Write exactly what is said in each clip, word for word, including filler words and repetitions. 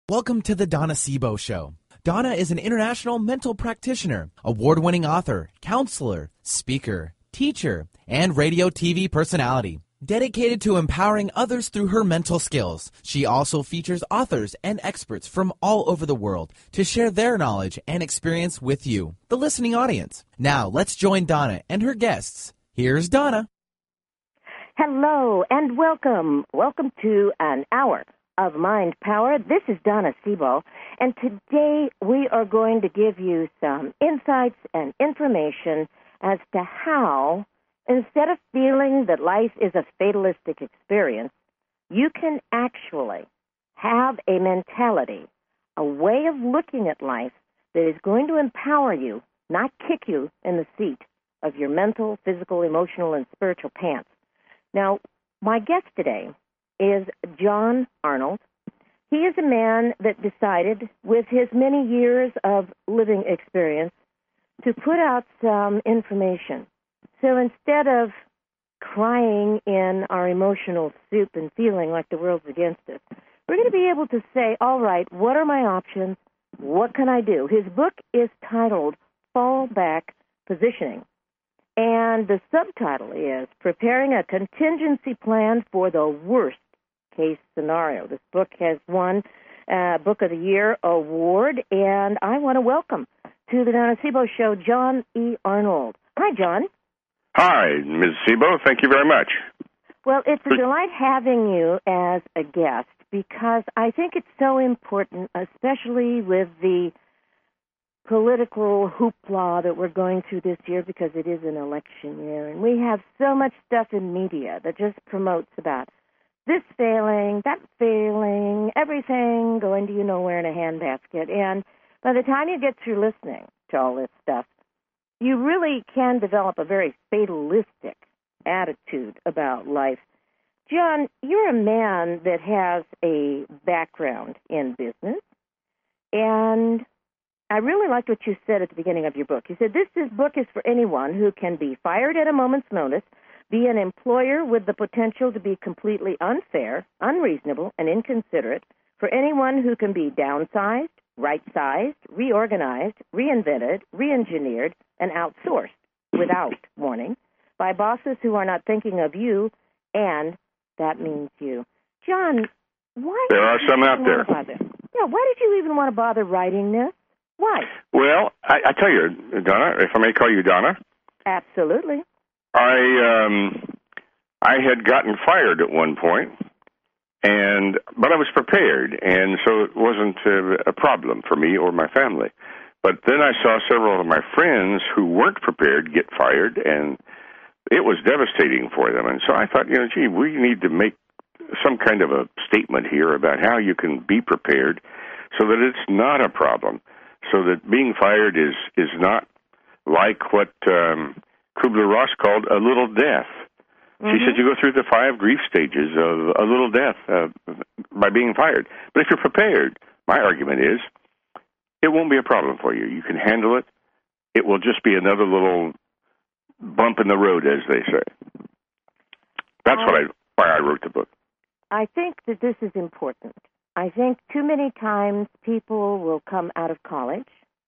Welcome to the Donna Sebo Show. Donna is an international mental practitioner, award-winning author, counselor, speaker, teacher, and radio T V personality. Dedicated to empowering others through her mental skills, she also features authors and experts from all over the world to share their knowledge and experience with you, the listening audience. Now, let's join Donna and her guests. Here's Donna. Hello and welcome. Welcome to an hour of Mind Power. This is Donna Sebo, and today we are going to give you some insights and information as to how, instead of feeling that life is a fatalistic experience, you can actually have a mentality, a way of looking at life that is going to empower you, not kick you in the seat of your mental, physical, emotional, and spiritual pants. Now, my guest today is John Arnold. He is a man that decided, with his many years of living experience, to put out some information. So instead of crying in our emotional soup and feeling like the world's against us, we're going to be able to say, all right, what are my options? What can I do? His book is titled Fallback Positioning. And the subtitle is Preparing a Contingency Plan for the Worst Case Scenario. This book has won uh, Book of the Year award, and I want to welcome to the Donna Sebo Show, John E. Arnold. Hi, John. Hi, Miz Sebo. Thank you very much. Well, it's a delight having you as a guest because I think it's so important, especially with the political hoopla that we're going through this year because it is an election year, and we have so much stuff in media that just promotes about this failing, that failing, everything going to you nowhere in a handbasket. And by the time you get through listening to all this stuff, you really can develop a very fatalistic attitude about life. John, you're a man that has a background in business, and I really liked what you said at the beginning of your book. You said, this is, book is for anyone who can be fired at a moment's notice, be an employer with the potential to be completely unfair, unreasonable, and inconsiderate, for anyone who can be downsized, right-sized, reorganized, reinvented, re-engineered, and outsourced without warning by bosses who are not thinking of you, and that means you. John, why... There are some out there. Yeah, why did you even want to bother writing this? Why? Well, I, I tell you, Donna, if I may call you Donna. Absolutely. I um, I had gotten fired at one point, and but I was prepared, and so it wasn't a, a problem for me or my family. But then I saw several of my friends who weren't prepared get fired, and it was devastating for them. And so I thought, you know, gee, we need to make some kind of a statement here about how you can be prepared so that it's not a problem. So that being fired is, is not like what um, Kubler-Ross called a little death. Mm-hmm. She said you go through the five grief stages of a little death uh, by being fired. But if you're prepared, my argument is, it won't be a problem for you. You can handle it. It will just be another little bump in the road, as they say. That's I, what I, why I wrote the book. I think that this is important. I think too many times people will come out of college,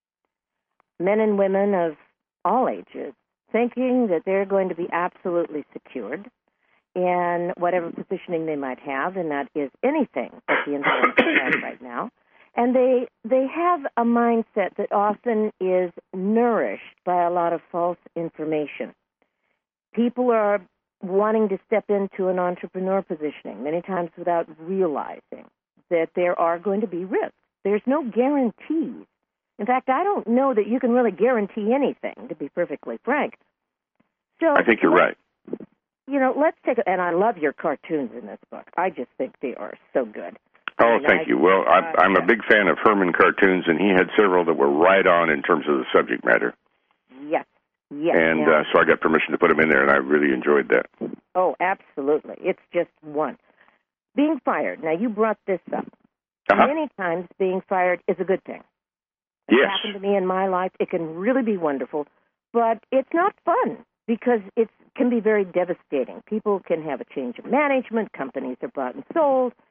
men and women of all ages, thinking that they're going to be absolutely secured in whatever positioning they might have, and that is anything at the influence has right now. And they they have a mindset that often is nourished by a lot of false information. People are wanting to step into an entrepreneur positioning, many times without realizing that there are going to be risks. There's no guarantees. In fact, I don't know that you can really guarantee anything, to be perfectly frank. So I think you're right. You know, let's take a, and I love your cartoons in this book. I just think they are so good. Oh, and thank I, you. Well, I, uh, I'm a big fan of Herman cartoons, and he had several that were right on in terms of the subject matter. Yes, yes. And now, uh, so I got permission to put them in there, and I really enjoyed that. Oh, absolutely. It's just one. Being fired. Now, you brought this up. Uh-huh. Many times being fired is a good thing. It Yes. happened to me in my life. It can really be wonderful, but it's not fun because it can be very devastating. People can have a change of management. Companies are bought and sold.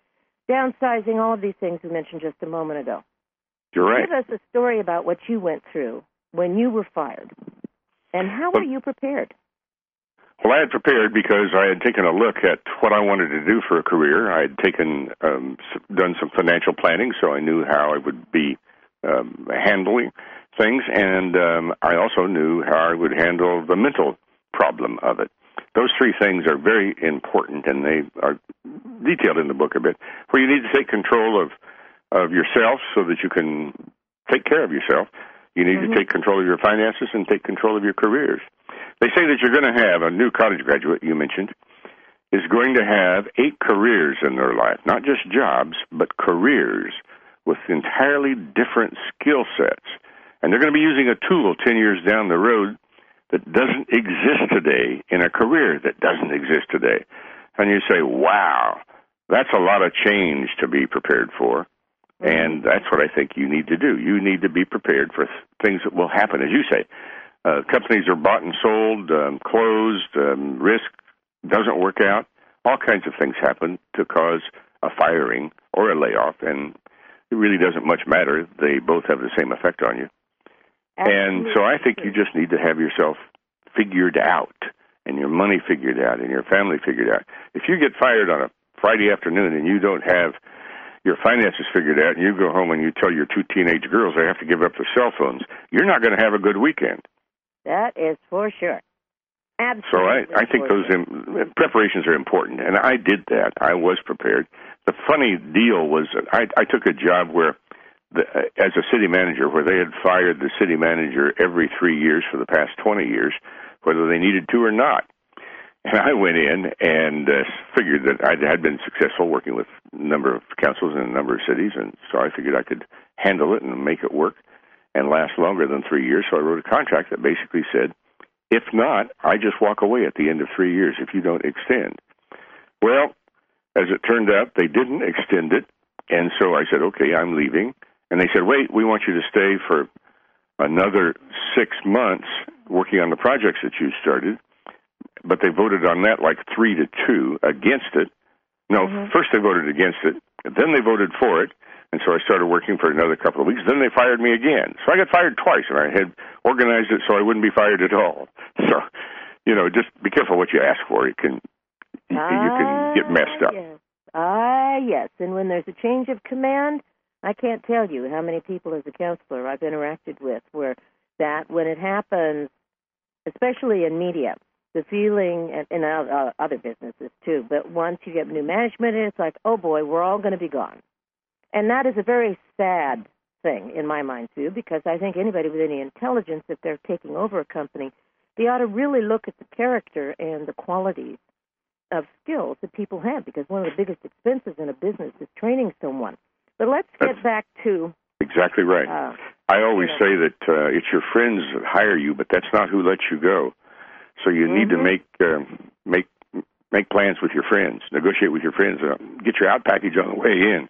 downsizing, all of these things we mentioned just a moment ago. You're right. Give us a story about what you went through when you were fired, and how well, were you prepared? Well, I had prepared because I had taken a look at what I wanted to do for a career. I had taken, um, done some financial planning, so I knew how I would be um, handling things, and um, I also knew how I would handle the mental problem of it. Those three things are very important, and they are detailed in the book a bit, where you need to take control of, of yourself so that you can take care of yourself. You need mm-hmm. to take control of your finances and take control of your careers. They say that you're going to have a new college graduate, you mentioned, is going to have eight careers in their life, not just jobs, but careers with entirely different skill sets. And they're going to be using a tool ten years down the road that doesn't exist today in a career that doesn't exist today. And you say, wow, that's a lot of change to be prepared for. Mm-hmm. And that's what I think you need to do. You need to be prepared for things that will happen, as you say. Uh, companies are bought and sold, um, closed, um, risk doesn't work out. All kinds of things happen to cause a firing or a layoff, and it really doesn't much matter. They both have the same effect on you. Absolutely. And so I think you just need to have yourself figured out, and your money figured out, and your family figured out. If you get fired on a Friday afternoon and you don't have your finances figured out, and you go home and you tell your two teenage girls they have to give up their cell phones, you're not going to have a good weekend. That is for sure. Absolutely. So I, I think those in, preparations are important, and I did that. I was prepared. The funny deal was that I, I took a job where, the, as a city manager, where they had fired the city manager every three years for the past twenty years, whether they needed to or not. And I went in and uh, figured that I had been successful working with a number of councils in a number of cities, and so I figured I could handle it and make it work and last longer than three years. So I wrote a contract that basically said, if not, I just walk away at the end of three years if you don't extend. Well, as it turned out, they didn't extend it, and so I said, okay, I'm leaving. And they said, wait, we want you to stay for another six months working on the projects that you started. But they voted on that like three to two against it. No, mm-hmm. First they voted against it, then they voted for it. And so I started working for another couple of weeks. Then they fired me again. So I got fired twice, and I had organized it so I wouldn't be fired at all. So, you know, just be careful what you ask for. It can, ah, you can get messed up. Yes. Ah, yes. And when there's a change of command, I can't tell you how many people as a counselor I've interacted with where that, when it happens, especially in media, the feeling, and in uh, other businesses too, but once you get new management, it's like, oh boy, we're all going to be gone. And that is a very sad thing in my mind, too, because I think anybody with any intelligence, if they're taking over a company, they ought to really look at the character and the qualities of skills that people have, because one of the biggest expenses in a business is training someone. But let's get That's back to... Exactly right. Uh, I always you know, say that uh, it's your friends that hire you, but that's not who lets you go. So you mm-hmm. need to make uh, make make plans with your friends, negotiate with your friends, uh, get your out package on the way in.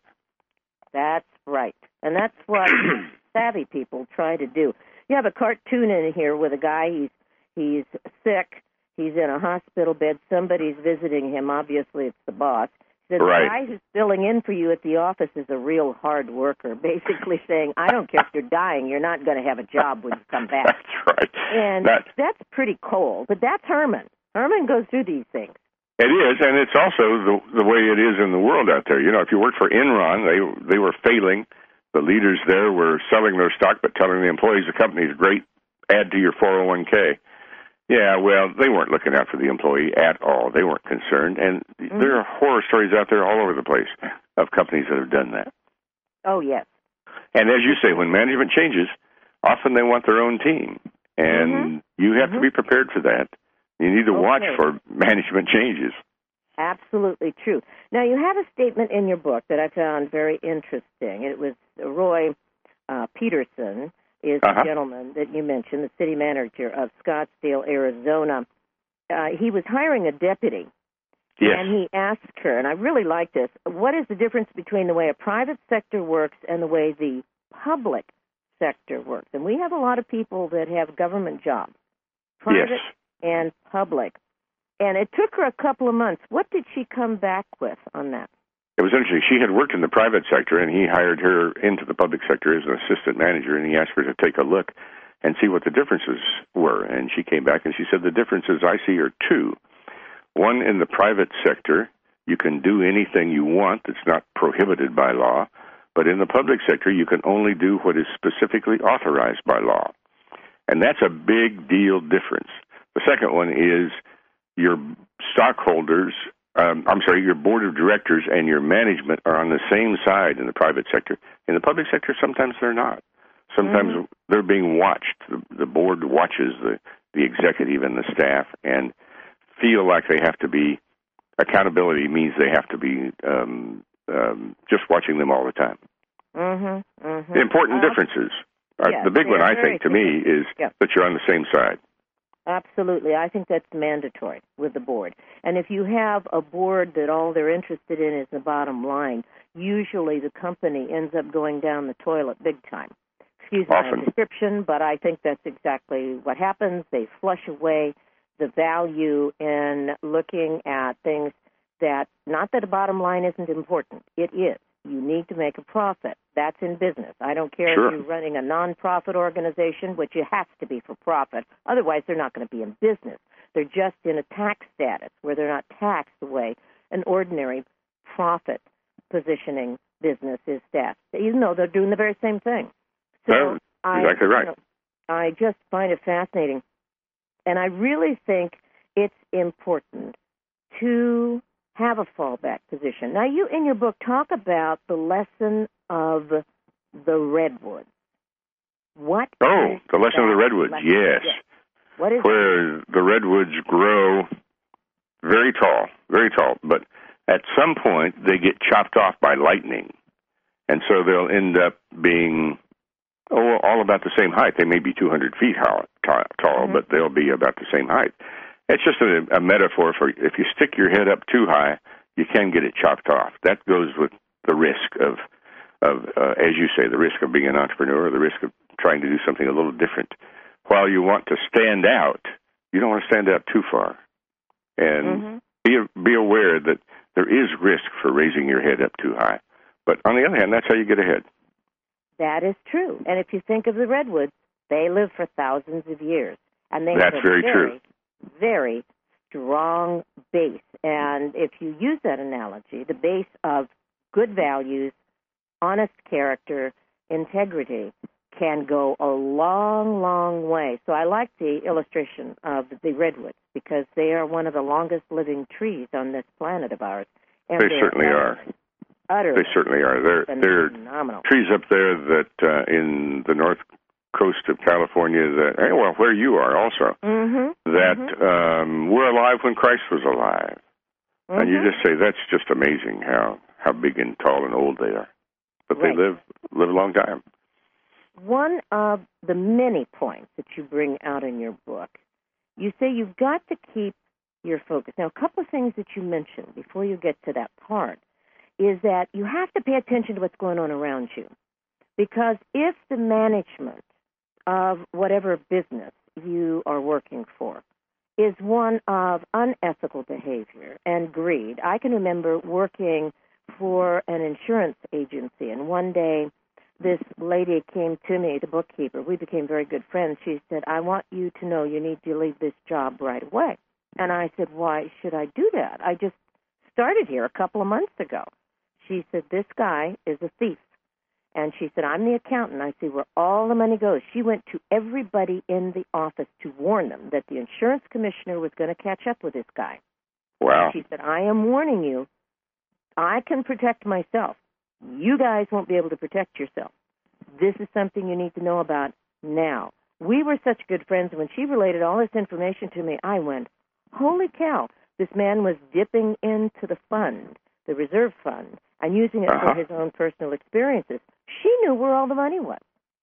That's right. And that's what savvy people try to do. You have a cartoon in here with a guy, he's he's sick, he's in a hospital bed, somebody's visiting him, obviously it's the boss. The right. guy who's filling in for you at the office is a real hard worker, basically saying, I don't care if you're dying, you're not going to have a job when you come back. That's right. And that, that's pretty cold, but that's Herman. Herman goes through these things. It is, and it's also the the way it is in the world out there. You know, if you worked for Enron, they they were failing. The leaders there were selling their stock, but telling the employees the company's great, add to your four oh one k. Yeah, well, they weren't looking out for the employee at all. They weren't concerned, and mm-hmm. there are horror stories out there all over the place of companies that have done that. Oh, yes. And as you say, when management changes, often they want their own team, and mm-hmm. you have mm-hmm. to be prepared for that. You need to okay. watch for management changes. Absolutely true. Now, you have a statement in your book that I found very interesting. It was Roy uh, Peterson is uh-huh. the gentleman that you mentioned, the city manager of Scottsdale, Arizona. Uh, he was hiring a deputy, yes. and he asked her, and I really like this, what is the difference between the way a private sector works and the way the public sector works? And we have a lot of people that have government jobs, private yes. and public. And it took her a couple of months. What did she come back with on that? it was interesting. She had worked in the private sector, and he hired her into the public sector as an assistant manager, and he asked her to take a look and see what the differences were. And she came back and she said, the differences I see are two. One, in the private sector, you can do anything you want that's not prohibited by law, but in the public sector, you can only do what is specifically authorized by law. And that's a big deal difference. The second one is your stockholders, um, I'm sorry, your board of directors and your management are on the same side in the private sector. In the public sector, sometimes they're not. Sometimes mm-hmm. they're being watched. The, the board watches the, the executive and the staff and feel like they have to be, accountability means they have to be um, um, just watching them all the time. Mm-hmm, mm-hmm. The important uh, differences. Uh, yes, the big one, I think, to me, is yeah. that you're on the same side. Absolutely. I think that's mandatory with the board. And if you have a board that all they're interested in is the bottom line, usually the company ends up going down the toilet big time. Excuse Often. my description, but I think that's exactly what happens. They flush away the value in looking at things that, not that the bottom line isn't important. It is. You need to make a profit. That's in business. I don't care sure. if you're running a nonprofit organization, which it has to be for profit. Otherwise, they're not going to be in business. They're just in a tax status where they're not taxed the way an ordinary profit positioning business is taxed, even though they're doing the very same thing. So no, exactly I, right. You know, I just find it fascinating. And I really think it's important to have a fallback position. Now, you in your book talk about the lesson of the redwoods. What? Oh, the lesson of the redwoods, lesson? yes. yes. What is Where that? the redwoods grow very tall, very tall, but at some point they get chopped off by lightning. And so they'll end up being oh, all about the same height. They may be two hundred feet tall, tall mm-hmm. but they'll be about the same height. It's just a, a metaphor for if you stick your head up too high, you can get it chopped off. That goes with the risk of, of uh, as you say, the risk of being an entrepreneur, the risk of trying to do something a little different. While you want to stand out, you don't want to stand out too far. And mm-hmm. be be aware that there is risk for raising your head up too high. But on the other hand, that's how you get ahead. That is true. And if you think of the redwoods, they live for thousands of years. And they that's have a very, very true. very strong base. And if you use that analogy, the base of good values, honest character, integrity can go a long, long way. So I like the illustration of the redwoods because they are one of the longest living trees on this planet of ours. And they certainly are. Utterly. They certainly are. There are phenomenal. trees up there that uh, in the north coast of California that, well, where you are also, mm-hmm. that mm-hmm. um, were alive when Christ was alive. Mm-hmm. And you just say, that's just amazing how, how big and tall and old they are. But right. they live live a long time. One of the many points that you bring out in your book, you say you've got to keep your focus. Now, a couple of things that you mentioned before you get to that part is that you have to pay attention to what's going on around you. Because if the management of whatever business you are working for is one of unethical behavior and greed. I can remember working for an insurance agency, and one day this lady came to me, the bookkeeper. We became very good friends. She said, I want you to know you need to leave this job right away. And I said, why should I do that? I just started here a couple of months ago. She said, this guy is a thief. And she said, I'm the accountant. I see where all the money goes. She went to everybody in the office to warn them that the insurance commissioner was going to catch up with this guy. Wow. She said, I am warning you. I can protect myself. You guys won't be able to protect yourself. This is something you need to know about now. We were such good friends. When she related all this information to me, I went, holy cow. This man was dipping into the fund, the reserve fund, and using it uh-huh. for his own personal experiences. She knew where all the money was.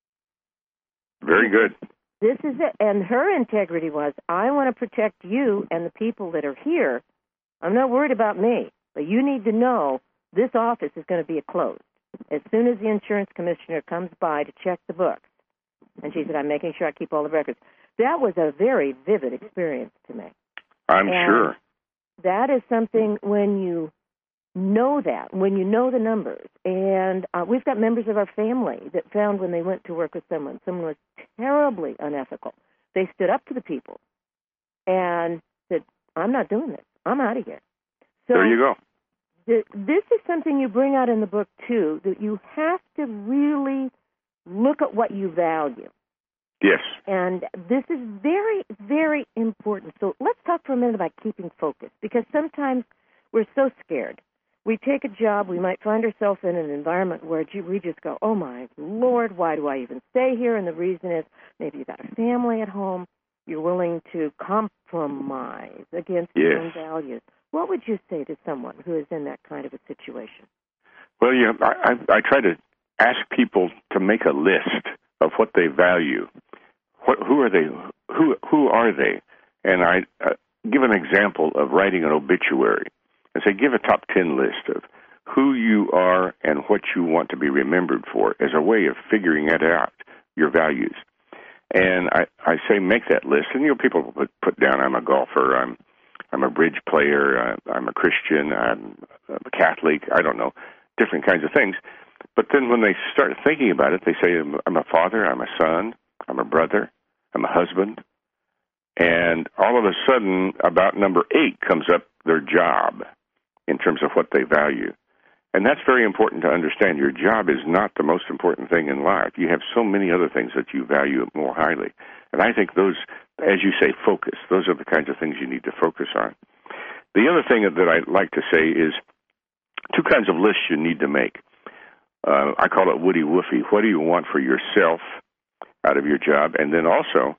Very good. This is it. And her integrity was, I want to protect you and the people that are here. I'm not worried about me, but you need to know this office is going to be closed as soon as the insurance commissioner comes by to check the books. And she said, I'm making sure I keep all the records. That was a very vivid experience to me. I'm and sure. That is something when you know that, when you know the numbers, and uh, we've got members of our family that found when they went to work with someone, someone was terribly unethical, they stood up to the people and said, I'm not doing this. I'm out of here. So there you go. The, this is something you bring out in the book, too, that you have to really look at what you value. Yes. And this is very, very important. So let's talk for a minute about keeping focus, because sometimes we're so scared. We take a job, we might find ourselves in an environment where we just go, oh, my Lord, why do I even stay here? And the reason is maybe you've got a family at home. You're willing to compromise against yes. your own values. What would you say to someone who is in that kind of a situation? Well, yeah, I, I, I try to ask people to make a list of what they value. What, who are they? Who who are they? And I uh, give an example of writing an obituary. And say, give a top ten list of who you are and what you want to be remembered for as a way of figuring it out, your values. And I, I say, make that list. And, you know, people put, put down, I'm a golfer, I'm I'm a bridge player, uh, I'm a Christian, I'm a Catholic, I don't know, different kinds of things. But then when they start thinking about it, they say, I'm a father, I'm a son, I'm a brother, I'm a husband. And all of a sudden, about number eight comes up their job in terms of what they value. And that's very important to understand. Your job is not the most important thing in life. You have so many other things that you value more highly. And I think those, as you say, focus. Those are the kinds of things you need to focus on. The other thing that I'd like to say is two kinds of lists you need to make. Uh, I call it Woody Woofy. What do you want for yourself out of your job? And then also,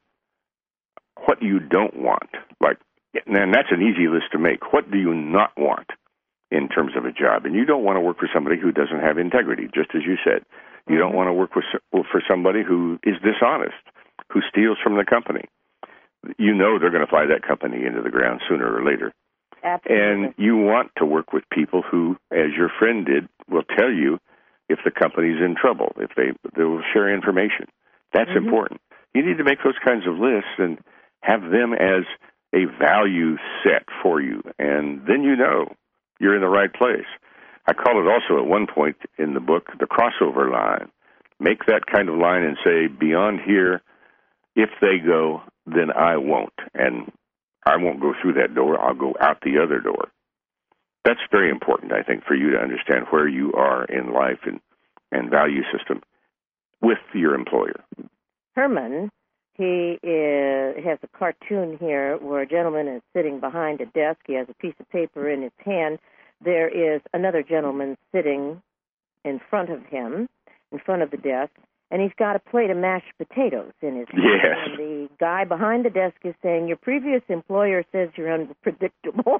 what you don't want. Like, and that's an easy list to make. What do you not want in terms of a job? And you don't want to work for somebody who doesn't have integrity, just as you said. You mm-hmm. don't want to work with, for somebody who is dishonest, who steals from the company. You know they're going to fly that company into the ground sooner or later. Absolutely. And you want to work with people who, as your friend did, will tell you if the company's in trouble, if they, they will share information. That's mm-hmm. important. You need to make those kinds of lists and have them as a value set for you, and then you know you're in the right place. I call it also at one point in the book the crossover line. Make that kind of line and say, beyond here, if they go, then I won't. And I won't go through that door. I'll go out the other door. That's very important, I think, for you to understand where you are in life and, and value system with your employer. Herman, he is, has a cartoon here where a gentleman is sitting behind a desk. He has a piece of paper in his hand. There is another gentleman sitting in front of him, in front of the desk, and he's got a plate of mashed potatoes in his hand. Yes. And the guy behind the desk is saying, your previous employer says you're unpredictable.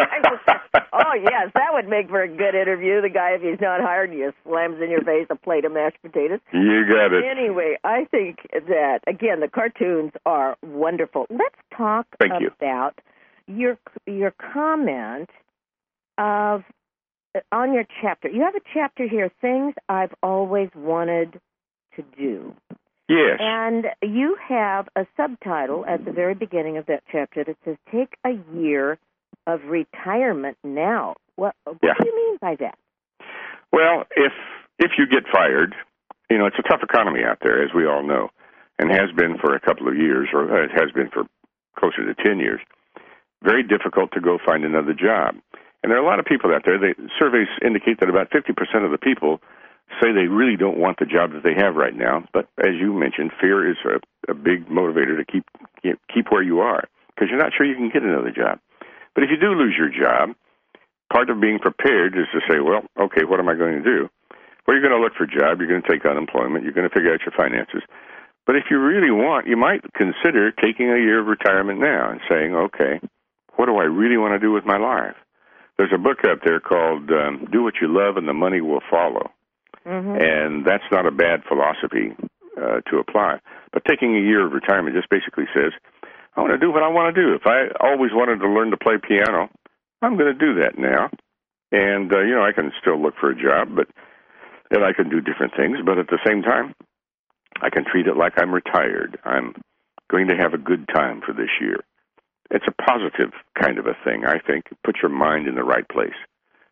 Oh, yes, that would make for a good interview. The guy, if he's not hired, he just slams in your face a plate of mashed potatoes. You got it. Anyway, I think that, again, the cartoons are wonderful. Let's talk Thank about you. your your comment of on your chapter. You have a chapter here, Things I've Always Wanted to Do. Yes. And you have a subtitle at the very beginning of that chapter that says, Take a Year of Retirement Now. What, what yeah. do you mean by that? Well, if if you get fired, you know, it's a tough economy out there, as we all know, and has been for a couple of years, or it has been for closer to ten years. Very difficult to go find another job. And there are a lot of people out there. They, surveys indicate that about fifty percent of the people say they really don't want the job that they have right now. But as you mentioned, fear is a, a big motivator to keep keep where you are, because you're not sure you can get another job. But if you do lose your job, part of being prepared is to say, well, okay, what am I going to do? Well, you're going to look for a job. You're going to take unemployment. You're going to figure out your finances. But if you really want, you might consider taking a year of retirement now and saying, okay, what do I really want to do with my life? There's a book out there called um, Do What You Love and the Money Will Follow. Mm-hmm. And that's not a bad philosophy uh, to apply. But taking a year of retirement just basically says, I want to do what I want to do. If I always wanted to learn to play piano, I'm going to do that now. And, uh, you know, I can still look for a job, but and I can do different things. But at the same time, I can treat it like I'm retired. I'm going to have a good time for this year. It's a positive kind of a thing, I think. Put your mind in the right place.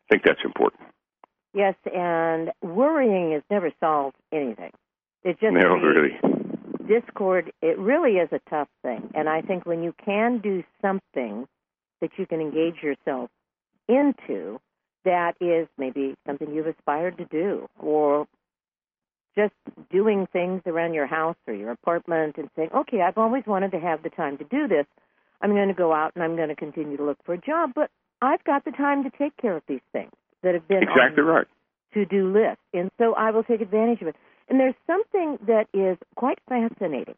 think that's important. Yes, and worrying has never solved anything. It just No, really. discord. It really is a tough thing. And I think when you can do something that you can engage yourself into, that is maybe something you've aspired to do, or just doing things around your house or your apartment and saying, okay, I've always wanted to have the time to do this. I'm going to go out and I'm going to continue to look for a job, but I've got the time to take care of these things that have been exactly on right. the to-do list. And so I will take advantage of it. And there's something that is quite fascinating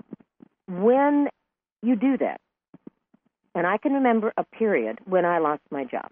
when you do that. And I can remember a period when I lost my job.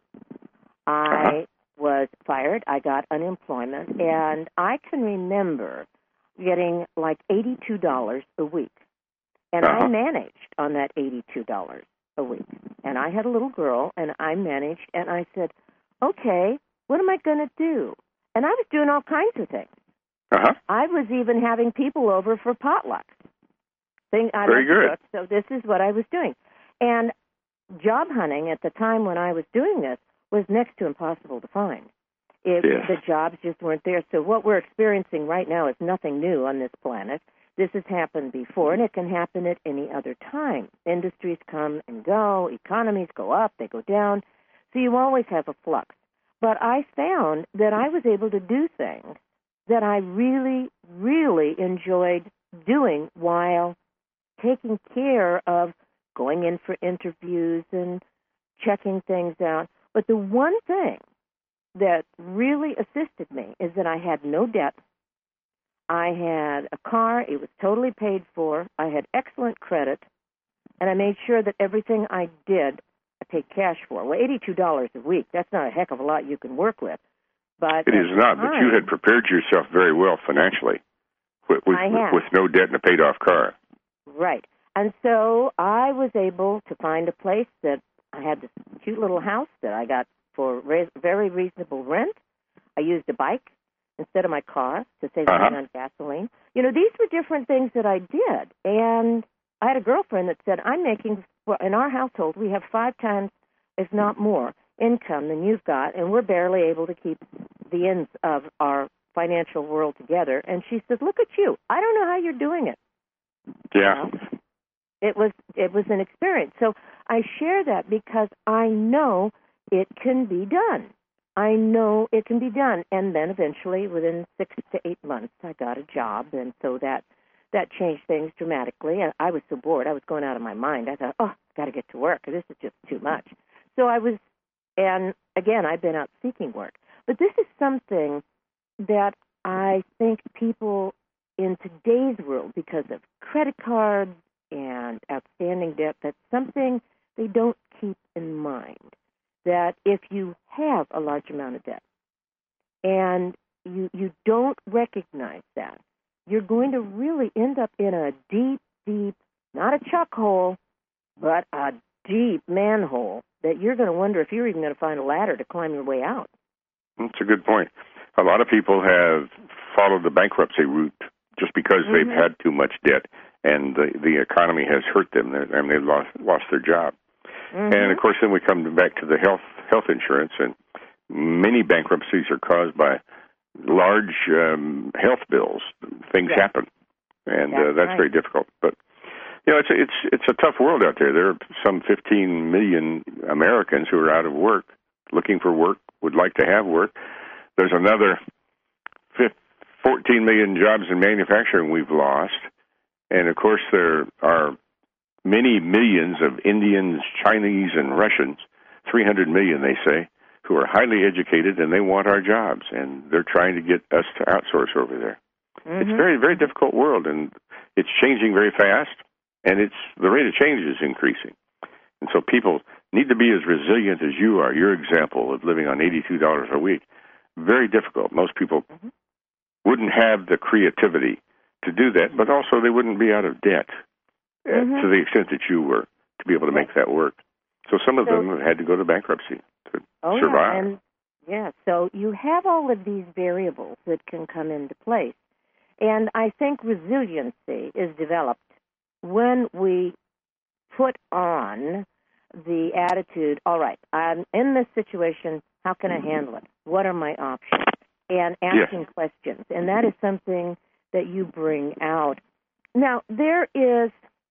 I Uh-huh. was fired. I got unemployment. And I can remember getting like eighty-two dollars a week. And Uh-huh. I managed on that eighty-two dollars a week. And I had a little girl, and I managed. And I said, okay, what am I going to do? And I was doing all kinds of things. Uh-huh. I was even having people over for potlucks. Thing I Very love to good. cook, so this is what I was doing. And job hunting at the time when I was doing this was next to impossible to find. It, Yes. The jobs just weren't there. So what we're experiencing right now is nothing new on this planet. This has happened before, and it can happen at any other time. Industries come and go. Economies go up. They go down. So you always have a flux. But I found that I was able to do things that I really, really enjoyed doing while taking care of going in for interviews and checking things out. But the one thing that really assisted me is that I had no debt. I had a car. It was totally paid for. I had excellent credit. And I made sure that everything I did, I paid cash for. Well, eighty-two dollars a week, that's not a heck of a lot you can work with. But It is not, but you had prepared yourself very well financially with, with, I have. with no debt and a paid-off car. Right. And so I was able to find a place that I had this cute little house that I got for re- very reasonable rent. I used a bike instead of my car to save Uh-huh. money on gasoline. You know, these were different things that I did. And I had a girlfriend that said, I'm making, well, in our household, we have five times, if not more, income than you've got, and we're barely able to keep the ends of our financial world together. And she said, look at you. I don't know how you're doing it. Yeah. Well, It was it was an experience. So I share that because I know it can be done. I know it can be done. And then eventually, within six to eight months, I got a job, and so that that changed things dramatically. And I was so bored, I was going out of my mind. I thought, oh, got to get to work. This is just too much. So I was, and again, I've been out seeking work. But this is something that I think people in today's world, because of credit cards and outstanding debt, that's something they don't keep in mind. That if you have a large amount of debt and you you don't recognize that, you're going to really end up in a deep, deep, not a chuck hole, but a deep manhole that you're going to wonder if you're even going to find a ladder to climb your way out. That's a good point. A lot of people have followed the bankruptcy route just because Mm-hmm. they've had too much debt and the, the economy has hurt them and they've lost, lost their job. Mm-hmm. And, of course, then we come back to the health health insurance, and many bankruptcies are caused by large um, health bills. Things Yes. happen, and That's uh, that's right. very difficult. But, you know, it's a, it's it's a tough world out there. There are some fifteen million Americans who are out of work, looking for work, would like to have work. There's another fourteen million jobs in manufacturing we've lost. And, of course, there are many millions of Indians, Chinese, and Russians, three hundred million, they say, who are highly educated, and they want our jobs, and they're trying to get us to outsource over there. Mm-hmm. It's a very, very difficult world, and it's changing very fast, and it's the rate of change is increasing. And so people need to be as resilient as you are. Your example of living on eighty-two dollars a week, very difficult. Most people Mm-hmm. wouldn't have the creativity to do that, but also they wouldn't be out of debt Mm-hmm. uh, to the extent that you were to be able to make that work. So some of So- them have had to go to bankruptcy to Oh, survive. yeah. And, yeah, so you have all of these variables that can come into place. And I think resiliency is developed when we put on the attitude, all right, I'm in this situation, how can I handle it? What are my options? And asking yes. questions. And that is something that you bring out. Now, there is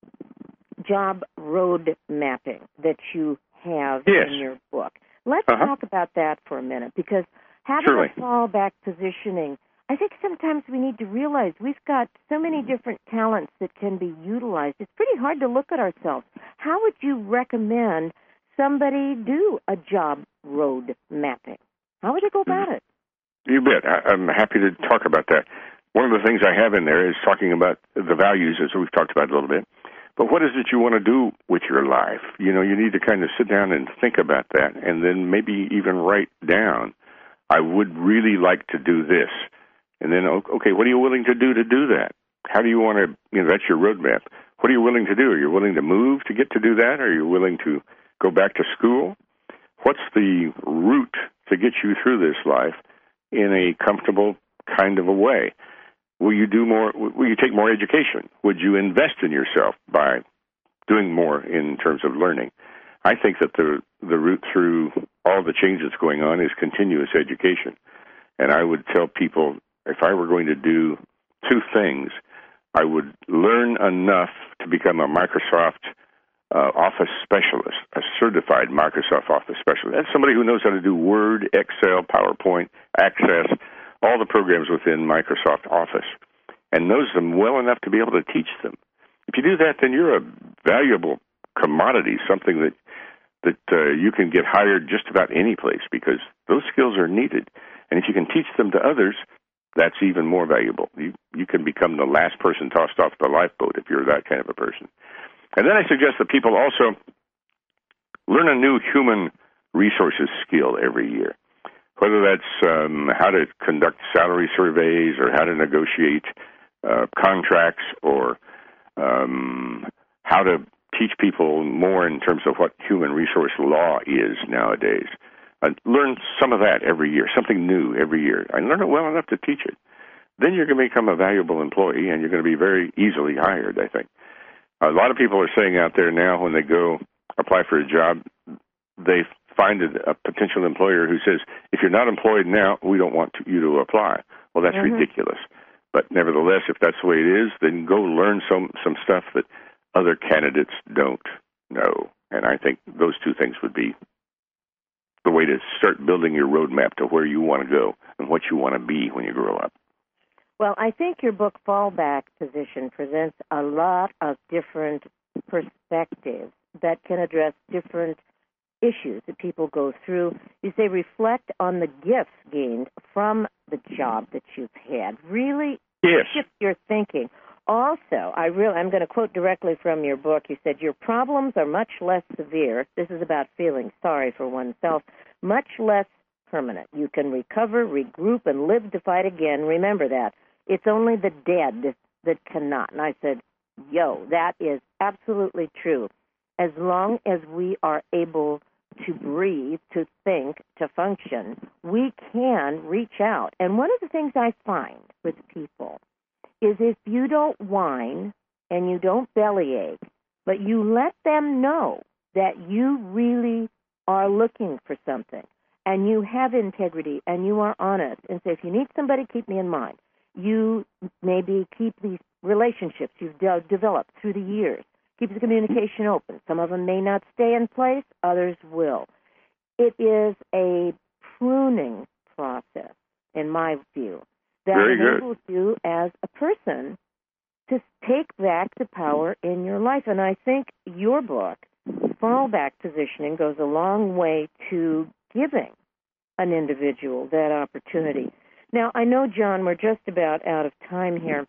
job road mapping that you have yes. in your book. Let's uh-huh. talk about that for a minute, because having Surely. a fallback positioning, I think sometimes we need to realize we've got so many different talents that can be utilized. It's pretty hard to look at ourselves. How would you recommend somebody do a job road mapping? How would they go about it? You bet. I, I'm happy to talk about that. One of the things I have in there is talking about the values, as we've talked about a little bit. But what is it you want to do with your life? You know, you need to kind of sit down and think about that, and then maybe even write down, I would really like to do this. And then, okay, what are you willing to do to do that? How do you want to, you know, that's your roadmap. What are you willing to do? Are you willing to move to get to do that? Are you willing to go back to school? What's the route to get you through this life in a comfortable kind of a way? Will you do more? Will you take more education? Would you invest in yourself by doing more in terms of learning? I think that the the route through all the change that's going on is continuous education. And I would tell people, if I were going to do two things, I would learn enough to become a Microsoft uh, Office specialist, a certified Microsoft Office specialist. That's somebody who knows how to do Word, Excel, PowerPoint, Access, all the programs within Microsoft Office, and knows them well enough to be able to teach them. If you do that, then you're a valuable commodity, something that that uh, you can get hired just about any place, because those skills are needed. And if you can teach them to others, that's even more valuable. You you can become the last person tossed off the lifeboat if you're that kind of a person. And then I suggest that people also learn a new human resources skill every year, whether that's um, how to conduct salary surveys or how to negotiate uh, contracts, or um, how to teach people more in terms of what human resource law is nowadays. Uh, learn some of that every year, something new every year, and learn it well enough to teach it. Then you're going to become a valuable employee, and you're going to be very easily hired, I think. A lot of people are saying out there now, when they go apply for a job, they find a, a potential employer who says, if you're not employed now, we don't want to, you to apply. Well, that's mm-hmm. ridiculous. But nevertheless, if that's the way it is, then go learn some, some stuff that other candidates don't know. And I think those two things would be the way to start building your roadmap to where you want to go and what you want to be when you grow up. Well, I think your book, Fallback Position, presents a lot of different perspectives that can address different issues that people go through. You say reflect on the gifts gained from the job that you've had. Really yes. shift your thinking. Also, I really, I'm going to quote directly from your book. You said, your problems are much less severe. This is about feeling sorry for oneself. Much less permanent. You can recover, regroup, and live to fight again. Remember that. It's only the dead that cannot. And I said, yo, that is absolutely true. As long as we are able to breathe, to think, to function, we can reach out. And one of the things I find with people is if you don't whine and you don't bellyache, but you let them know that you really are looking for something and you have integrity and you are honest and say, if you need somebody, keep me in mind. You maybe keep these relationships you've de- developed through the years. Keep the communication open. Some of them may not stay in place, others will. It is a pruning process, in my view, that Very enables good. you as a person to take back the power in your life. And I think your book, Fallback Positioning, goes a long way to giving an individual that opportunity. Now, I know, John, we're just about out of time here,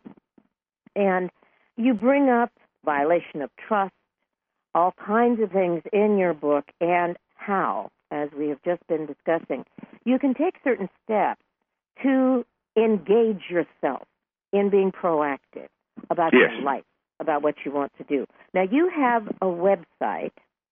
and you bring up violation of trust, all kinds of things in your book, and how, as we have just been discussing, you can take certain steps to engage yourself in being proactive about yes. your life, about what you want to do. Now, you have a website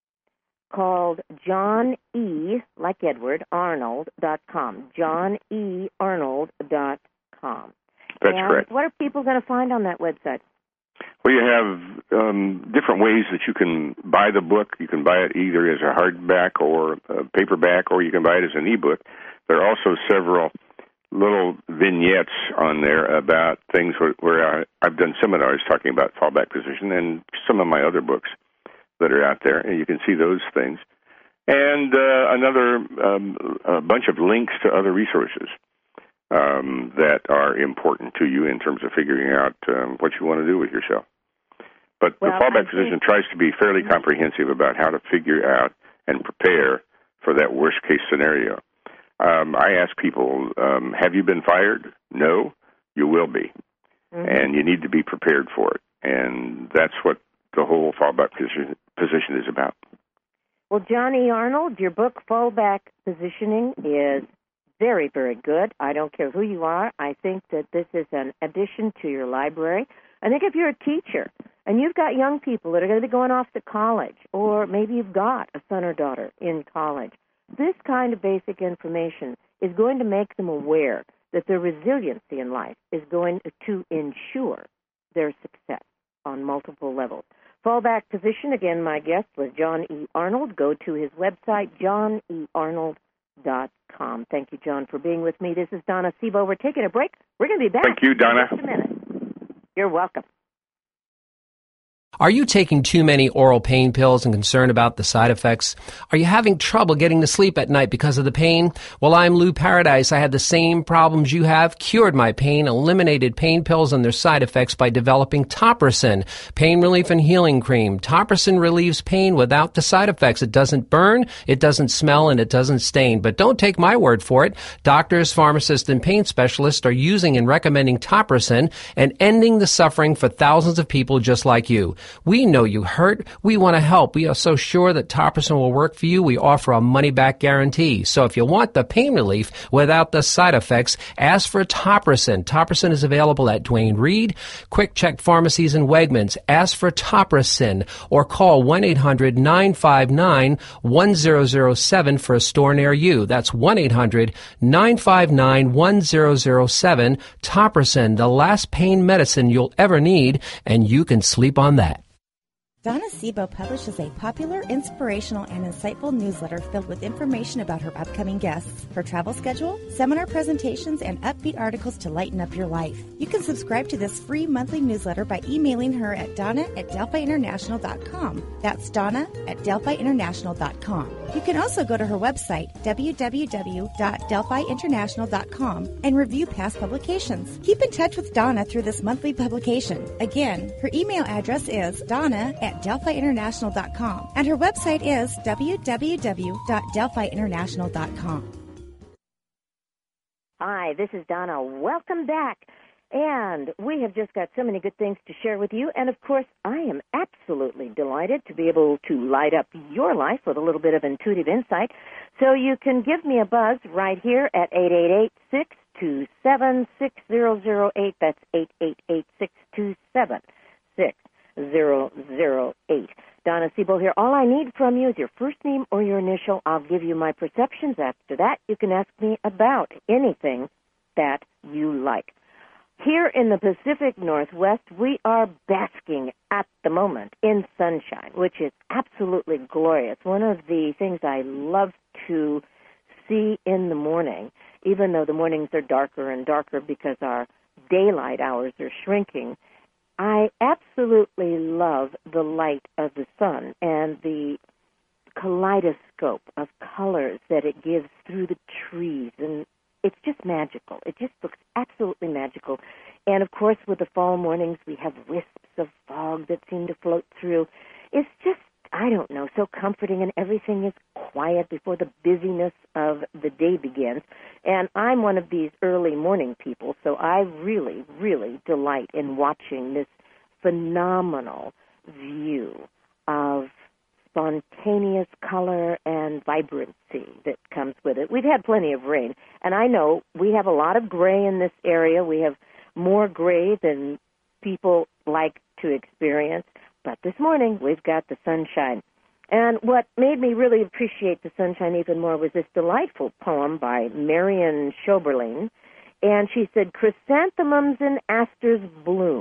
called John E., like Edward, Arnold dot com, John E. Arnold dot com. That's and correct. What are people going to find on that website? Well, you have um, different ways that you can buy the book. You can buy it either as a hardback or a paperback, or you can buy it as an ebook. There are also several little vignettes on there about things where, where I, I've done seminars talking about fallback position, and some of my other books that are out there, and you can see those things. And uh, another um, a bunch of links to other resources um, that are important to you in terms of figuring out um, what you want to do with yourself. But well, the fallback position tries to be fairly comprehensive about how to figure out and prepare for that worst-case scenario. Um, I ask people, um, have you been fired? No, you will be. Mm-hmm. And you need to be prepared for it. And that's what the whole fallback position, position is about. Well, John E. Arnold, your book, Fallback Positioning, is very, very good. I don't care who you are. I think that this is an addition to your library. I think if you're a teacher and you've got young people that are going to be going off to college, or maybe you've got a son or daughter in college, this kind of basic information is going to make them aware that their resiliency in life is going to ensure their success on multiple levels. Fallback Position, again, my guest was John E. Arnold. Go to his website, john e arnold dot com. Thank you, John, for being with me. This is Donna Sebo. We're taking a break. We're going to be back. Thank you, Donna. In just a minute. You're welcome. Are you taking too many oral pain pills and concerned about the side effects? Are you having trouble getting to sleep at night because of the pain? Well, I'm Lou Paradise. I had the same problems you have, cured my pain, eliminated pain pills and their side effects by developing Topricin, pain relief and healing cream. Topricin relieves pain without the side effects. It doesn't burn, it doesn't smell, and it doesn't stain. But don't take my word for it. Doctors, pharmacists, and pain specialists are using and recommending Topricin and ending the suffering for thousands of people just like you. We know you hurt. We want to help. We are so sure that Topricin will work for you. We offer a money-back guarantee. So if you want the pain relief without the side effects, ask for Topricin. Topricin is available at Duane Reade, Quick Check Pharmacies, and Wegmans. Ask for Topricin or call one eight hundred nine five nine one zero zero seven for a store near you. That's one eight hundred nine five nine one zero zero seven. Topricin, the last pain medicine you'll ever need, and you can sleep on that. Donna Sebo publishes a popular, inspirational, and insightful newsletter filled with information about her upcoming guests, her travel schedule, seminar presentations, and upbeat articles to lighten up your life. You can subscribe to this free monthly newsletter by emailing her at donna at delphi international dot com. That's donna at delphi international dot com. You can also go to her website, w w w dot delphi international dot com, and review past publications. Keep in touch with Donna through this monthly publication. Again, her email address is donna at delphi international dot com, and her website is w w w dot delphi international dot com. Hi, this is Donna. Welcome back. And we have just got so many good things to share with you. And, of course, I am absolutely delighted to be able to light up your life with a little bit of intuitive insight. So you can give me a buzz right here at eight eight eight, six two seven, six zero zero eight. That's eight eight eight, six two seven, six zero zero eight. Donna Sebo here. All I need from you is your first name or your initial. I'll give you my perceptions. After that, you can ask me about anything that you like. Here in the Pacific Northwest, we are basking at the moment in sunshine, which is absolutely glorious. One of the things I love to see in the morning, even though the mornings are darker and darker because our daylight hours are shrinking, I absolutely love the light of the sun and the kaleidoscope of colors that it gives through the trees, and it's just magical. It just looks absolutely magical. And, of course, with the fall mornings, we have wisps of fog that seem to float through. It's just, I don't know, so comforting, and everything is quiet before the busyness of the day begins. And I'm one of these early morning people, so I really, really delight in watching this phenomenal view of spontaneous color and vibrancy that comes with it. We've had plenty of rain, and I know we have a lot of gray in this area. We have more gray than people like to experience, but this morning we've got the sunshine. And what made me really appreciate the sunshine even more was this delightful poem by Marion Schoberling, and she said, "Chrysanthemums and asters bloom,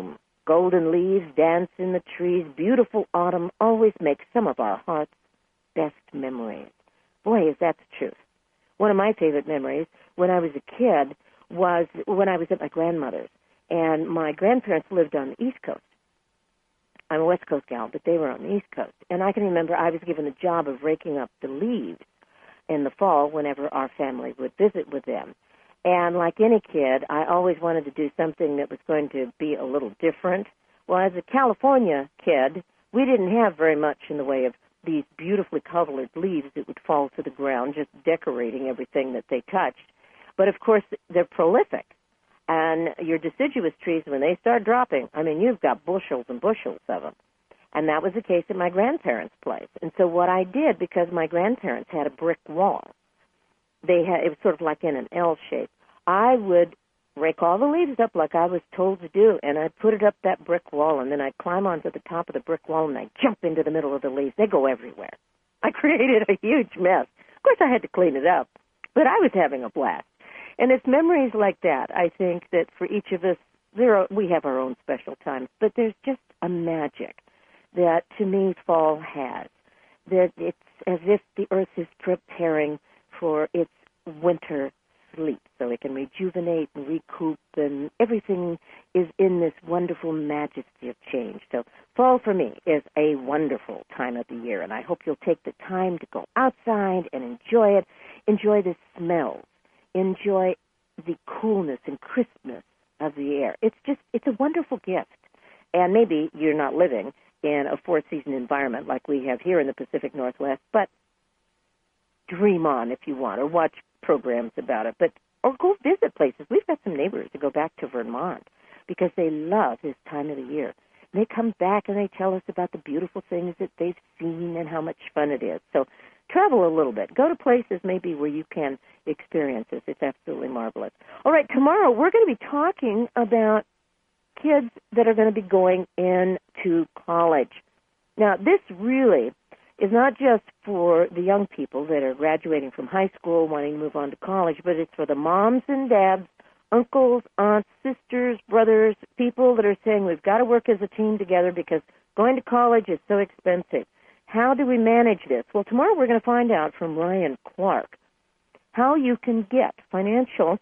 golden leaves dance in the trees. Beautiful autumn always makes some of our hearts' best memories. Boy, is that the truth. One of my favorite memories when I was a kid was when I was at my grandmother's, and my grandparents lived on the East Coast. I'm a West Coast gal, but they were on the East Coast. And I can remember I was given the job of raking up the leaves in the fall whenever our family would visit with them. And like any kid, I always wanted to do something that was going to be a little different. Well, as a California kid, we didn't have very much in the way of these beautifully colored leaves that would fall to the ground, just decorating everything that they touched. But, of course, they're prolific. And your deciduous trees, when they start dropping, I mean, you've got bushels and bushels of them. And that was the case at my grandparents' place. And so what I did, because my grandparents had a brick wall, they had, it was sort of like in an L shape, I would rake all the leaves up like I was told to do, and I'd put it up that brick wall, and then I'd climb onto the top of the brick wall, and I'd jump into the middle of the leaves. They go everywhere. I created a huge mess. Of course, I had to clean it up, but I was having a blast. And it's memories like that, I think, that for each of us, there are, we have our own special times, but there's just a magic that, to me, fall has, that it's as if the earth is preparing for its winter sleep, so it can rejuvenate and recoup, and everything is in this wonderful majesty of change. So fall, for me, is a wonderful time of the year, and I hope you'll take the time to go outside and enjoy it, enjoy the smells, enjoy the coolness and crispness of the air. It's just, it's a wonderful gift. And maybe you're not living in a four-season environment like we have here in the Pacific Northwest, but dream on if you want, or watch programs about it, but or go visit places. We've got some neighbors that go back to Vermont because they love this time of the year. And they come back and they tell us about the beautiful things that they've seen and how much fun it is. So travel a little bit. Go to places maybe where you can experience this. It's absolutely marvelous. All right, tomorrow we're going to be talking about kids that are going to be going into college. Now, this really is not just for the young people that are graduating from high school, wanting to move on to college, but it's for the moms and dads, uncles, aunts, sisters, brothers, people that are saying we've got to work as a team together because going to college is so expensive. How do we manage this? Well, tomorrow we're going to find out from Ryan Clark how you can get financial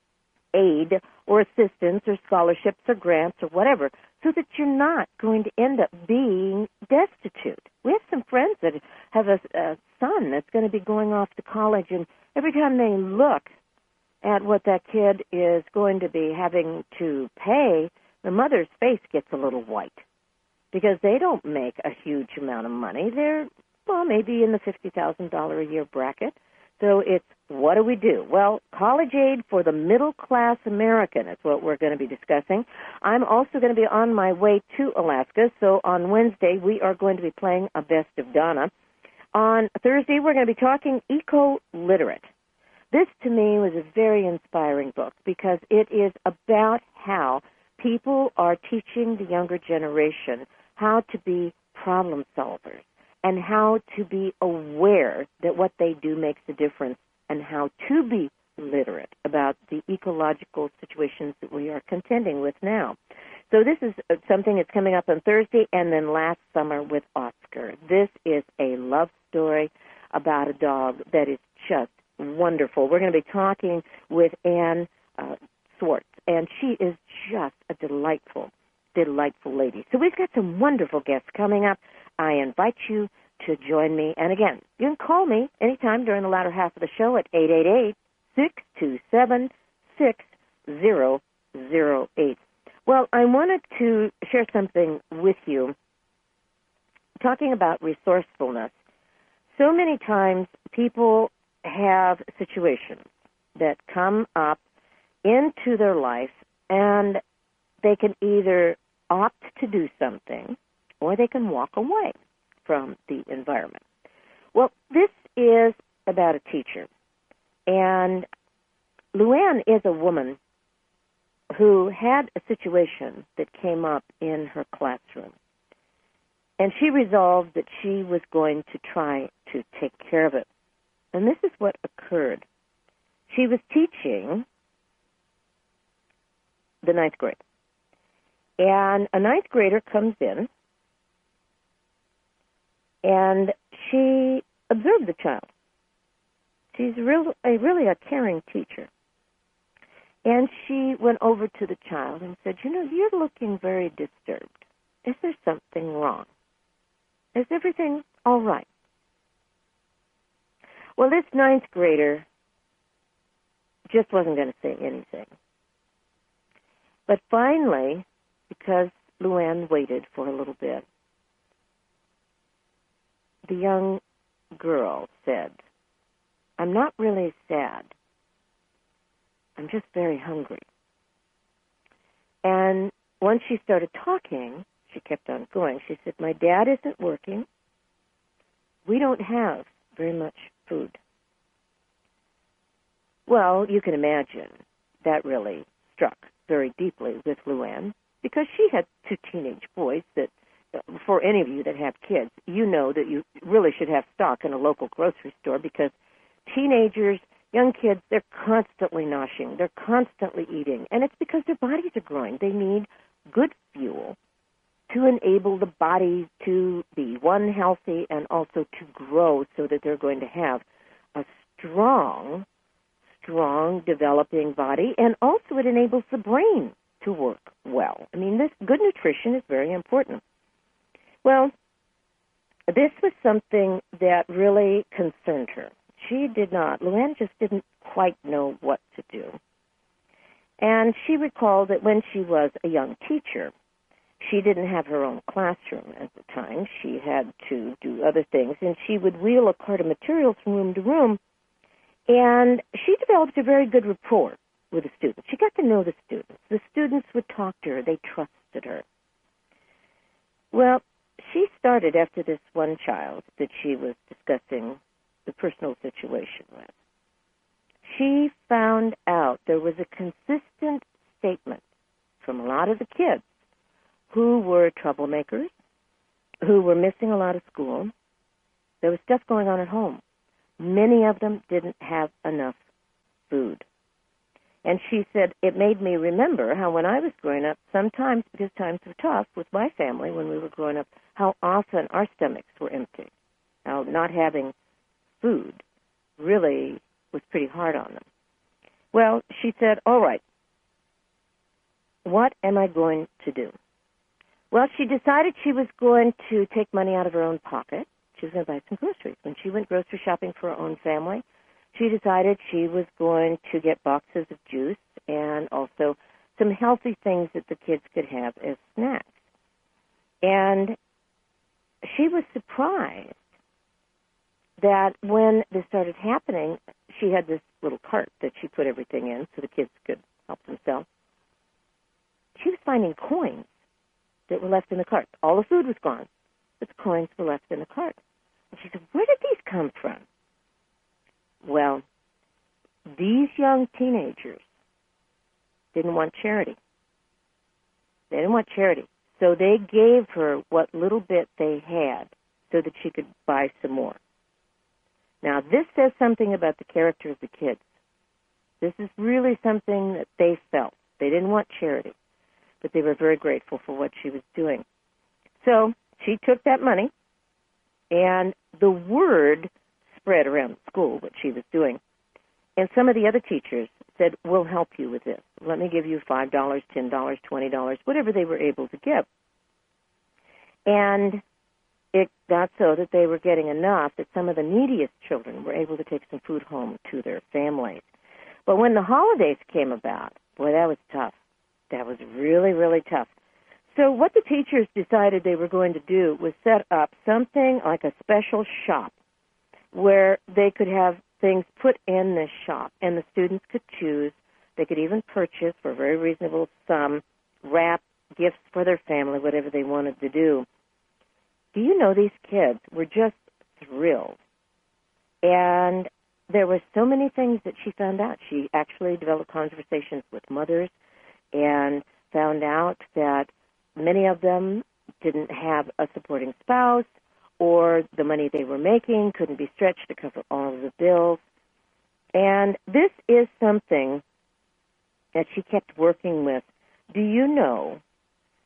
aid or assistance or scholarships or grants or whatever so that you're not going to end up being destitute. We have some friends that have a, a son that's going to be going off to college, and every time they look at what that kid is going to be having to pay, the mother's face gets a little white because they don't make a huge amount of money. They're, well, maybe in the fifty thousand dollars a year bracket. So it's, what do we do? Well, college aid for the middle-class American is what we're going to be discussing. I'm also going to be on my way to Alaska, so on Wednesday we are going to be playing a Best of Donna. On Thursday we're going to be talking Eco-Literate. This, to me, was a very inspiring book because it is about how people are teaching the younger generation how to be problem solvers, and how to be aware that what they do makes a difference, and how to be literate about the ecological situations that we are contending with now. So this is something that's coming up on Thursday, and then last summer with Oscar. This is a love story about a dog that is just wonderful. We're going to be talking with Anne uh, Swartz, and she is just a delightful, delightful lady. So we've got some wonderful guests coming up. I invite you to join me. And again, you can call me anytime during the latter half of the show at eight eight eight, six two seven, six zero zero eight. Well, I wanted to share something with you talking about resourcefulness. So many times people have situations that come up into their life, and they can either opt to do something or they can walk away from the environment. Well, this is about a teacher. And Luann is a woman who had a situation that came up in her classroom. And she resolved that she was going to try to take care of it. And this is what occurred. She was teaching the ninth grade. And a ninth grader comes in, and she observed the child. She's real, a, really a caring teacher. And she went over to the child and said, you know, you're looking very disturbed. Is there something wrong? Is everything all right? Well, this ninth grader just wasn't going to say anything. But finally, because Luann waited for a little bit, the young girl said, I'm not really sad. I'm just very hungry. And once she started talking, she kept on going. She said, my dad isn't working. We don't have very much food. Well, you can imagine that really struck very deeply with Luann, because she had two teenage boys that, for any of you that have kids, you know that you really should have stock in a local grocery store, because teenagers, young kids, they're constantly noshing. They're constantly eating. And it's because their bodies are growing. They need good fuel to enable the body to be, one, healthy, and also to grow so that they're going to have a strong, strong developing body. And also it enables the brain to work well. I mean, this good nutrition is very important. Well, this was something that really concerned her. She did not. Luann just didn't quite know what to do. And she recalled that when she was a young teacher, she didn't have her own classroom at the time. She had to do other things, and she would wheel a cart of materials from room to room. And she developed a very good rapport with the students. She got to know the students. The students would talk to her. They trusted her. Well, she started, after this one child that she was discussing the personal situation with, she found out there was a consistent statement from a lot of the kids who were troublemakers, who were missing a lot of school. There was stuff going on at home. Many of them didn't have enough food. And she said, it made me remember how when I was growing up, sometimes, because times were tough with my family when we were growing up, how often our stomachs were empty. Now, not having food really was pretty hard on them. Well, she said, all right, what am I going to do? Well, she decided she was going to take money out of her own pocket. She was going to buy some groceries. When she went grocery shopping for her own family, she decided she was going to get boxes of juice and also some healthy things that the kids could have as snacks. And she was surprised that when this started happening, she had this little cart that she put everything in so the kids could help themselves. She was finding coins that were left in the cart. All the food was gone, but the coins were left in the cart. And she said, where did these come from? Well, these young teenagers didn't want charity. They didn't want charity. So they gave her what little bit they had so that she could buy some more. Now, this says something about the character of the kids. This is really something that they felt. They didn't want charity, but they were very grateful for what she was doing. So she took that money, and the word spread around school what she was doing. And some of the other teachers said, we'll help you with this. Let me give you five dollars, ten dollars, twenty dollars, whatever they were able to give. And it got so that they were getting enough that some of the neediest children were able to take some food home to their families. But when the holidays came about, boy, that was tough. That was really, really tough. So what the teachers decided they were going to do was set up something like a special shop where they could have things put in this shop, and the students could choose. They could even purchase, for a very reasonable sum, wrap gifts for their family, whatever they wanted to do. Do you know these kids were just thrilled? And there were so many things that she found out. She actually developed conversations with mothers and found out that many of them didn't have a supporting spouse, or the money they were making couldn't be stretched to cover all of the bills. And this is something that she kept working with. Do you know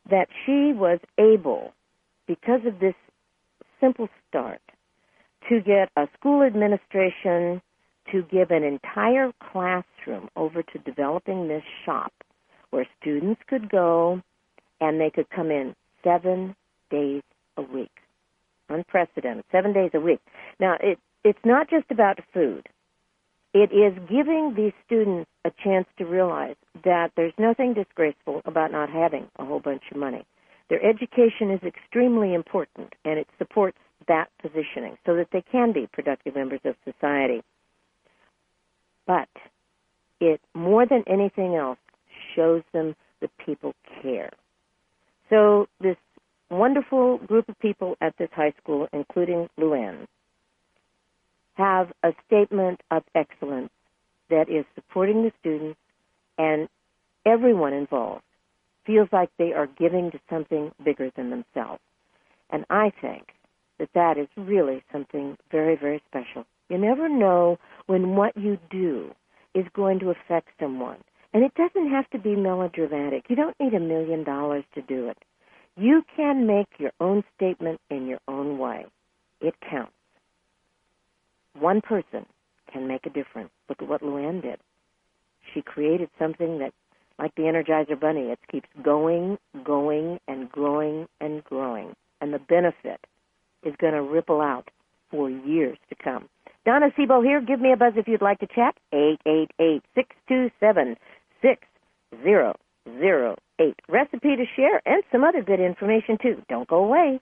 that she was able, because of this simple start, to get a school administration to give an entire classroom over to developing this shop where students could go and they could come in seven days a week. Unprecedented, seven days a week. Now, it, it's not just about food. It is giving these students a chance to realize that there's nothing disgraceful about not having a whole bunch of money. Their education is extremely important, and it supports that positioning so that they can be productive members of society. But it, more than anything else, shows them that people care. So this wonderful group of people at this high school, including Luann, have a statement of excellence that is supporting the students, and everyone involved feels like they are giving to something bigger than themselves. And I think that that is really something very, very special. You never know when what you do is going to affect someone. And it doesn't have to be melodramatic. You don't need a million dollars to do it. You can make your own statement in your own way. It counts. One person can make a difference. Look at what Luann did. She created something that, like the Energizer Bunny, it keeps going, going, and growing and growing. And the benefit is going to ripple out for years to come. Donna Sebo here. Give me a buzz if you'd like to chat. eight eight eight, six two seven, six zero zero eight. Recipe to share and some other good information, too. Don't go away.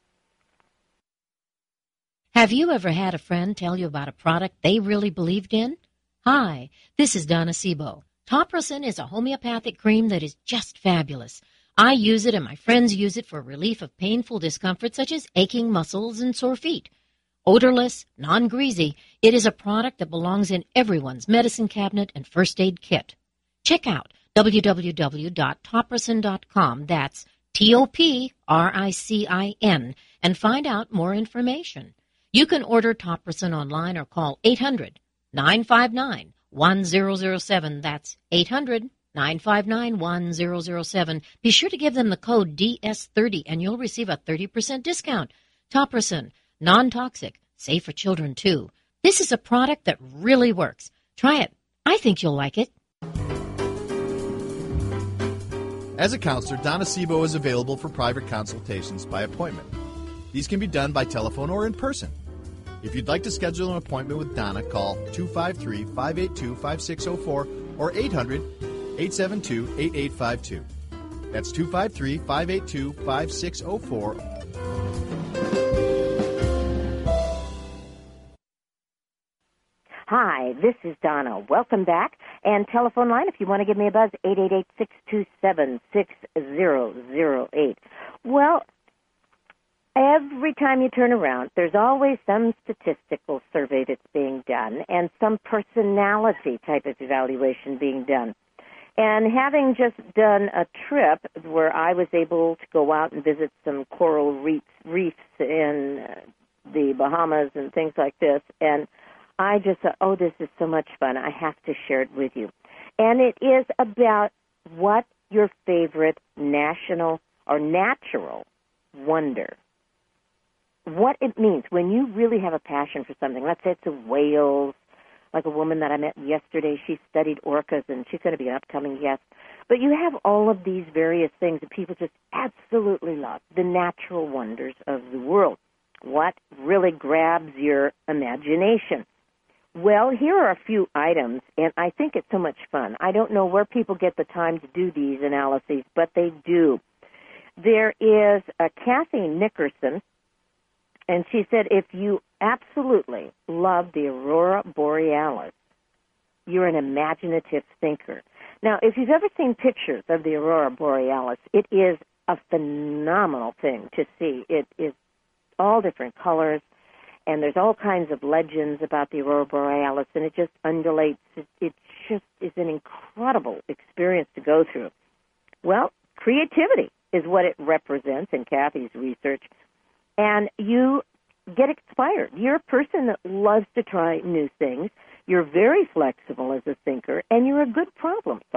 Have you ever had a friend tell you about a product they really believed in? Hi, this is Donna Sebo. Topricin is a homeopathic cream that is just fabulous. I use it and my friends use it for relief of painful discomfort such as aching muscles and sore feet. Odorless, non-greasy, it is a product that belongs in everyone's medicine cabinet and first aid kit. Check out w w w dot topricin dot com, that's T O P R I C I N, and find out more information. You can order Topricin online or call eight hundred, nine five nine, one zero zero seven, that's eight hundred, nine five nine, one zero zero seven. Be sure to give them the code D S thirty and you'll receive a thirty percent discount. Topricin, non-toxic, safe for children too. This is a product that really works. Try it. I think you'll like it. As a counselor, Donna Sebo is available for private consultations by appointment. These can be done by telephone or in person. If you'd like to schedule an appointment with Donna, call two five three, five eight two, five six zero four or eight hundred, eight seven two, eight eight five two. That's two five three, five eight two, five six zero four. Hi, this is Donna. Welcome back. And telephone line, if you want to give me a buzz, eight eight eight, six two seven, six zero zero eight. Well, every time you turn around, there's always some statistical survey that's being done and some personality type of evaluation being done. And having just done a trip where I was able to go out and visit some coral reefs, reefs in the Bahamas and things like this, and I just thought, oh, this is so much fun. I have to share it with you. And it is about what your favorite national or natural wonder, what it means when you really have a passion for something. Let's say it's a whales, like a woman that I met yesterday. She studied orcas, and she's going to be an upcoming guest. But you have all of these various things that people just absolutely love, the natural wonders of the world. What really grabs your imagination? Well, here are a few items, and I think it's so much fun. I don't know where people get the time to do these analyses, but they do. There is a Kathy Nickerson, and she said if you absolutely love the Aurora Borealis, you're an imaginative thinker. Now, if you've ever seen pictures of the Aurora Borealis, it is a phenomenal thing to see. It is all different colors, and there's all kinds of legends about the Aurora Borealis, and it just undulates. It, it just is an incredible experience to go through. Well, creativity is what it represents in Kathy's research, and you get inspired. You're a person that loves to try new things. You're very flexible as a thinker, and you're a good problem solver.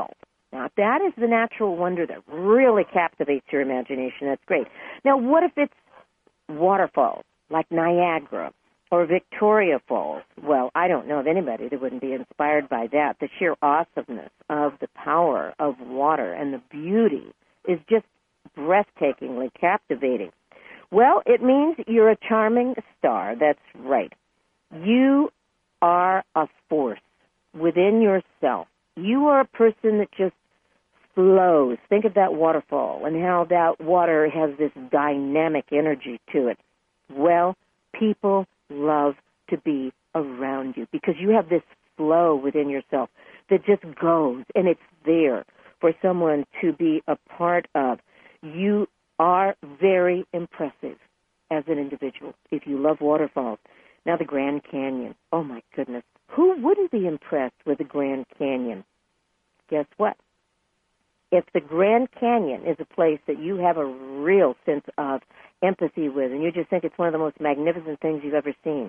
Now, if that is the natural wonder that really captivates your imagination, that's great. Now, what if it's waterfalls like Niagara or Victoria Falls? Well, I don't know of anybody that wouldn't be inspired by that. The sheer awesomeness of the power of water and the beauty is just breathtakingly captivating. Well, it means you're a charming star. That's right. You are a force within yourself. You are a person that just flows. Think of that waterfall and how that water has this dynamic energy to it. Well, people love to be around you because you have this flow within yourself that just goes, and it's there for someone to be a part of. You are very impressive as an individual if you love waterfalls. Now, the Grand Canyon. Oh, my goodness. Who wouldn't be impressed with the Grand Canyon? Guess what? If the Grand Canyon is a place that you have a real sense of empathy with, and you just think it's one of the most magnificent things you've ever seen,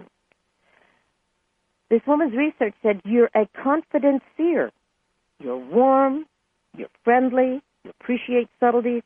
this woman's research said you're a confident seer. You're warm, you're friendly, you appreciate subtleties.